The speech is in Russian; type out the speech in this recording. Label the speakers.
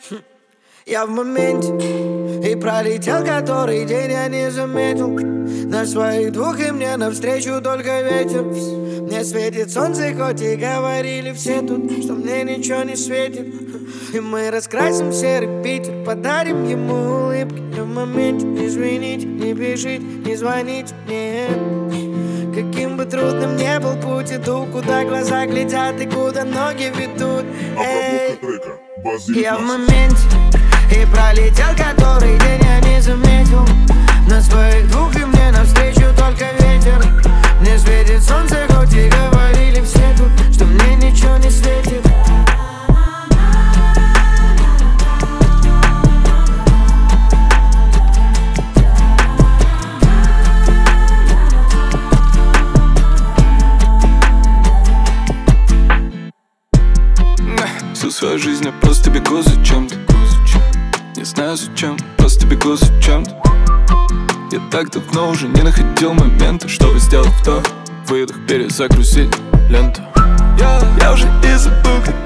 Speaker 1: Я в моменте, и пролетел который день, я не заметил. На своих двух и мне навстречу только ветер. Мне светит солнце, хоть и говорили все тут, что мне ничего не светит. И мы раскрасим серый Питер, подарим ему улыбки. Я в моменте, извините, не пишите, не звоните мне. Каким бы трудным ни был путь, иду, куда глаза глядят и куда ноги ведут. Эй, я в моменте, и пролетел который день, я не заметил. На своих двух и мне навстречу только ветер. Мне светит солнце, хоть и говорили все тут, что мне ничего не светит.
Speaker 2: Всю свою жизнь я просто бегу за чем-то. Не знаю зачем, просто бегу за чем-то. Я так давно уже не находил момента, чтобы сделать вдох, выдох, перезагрузить ленту. Я уже и забыл, как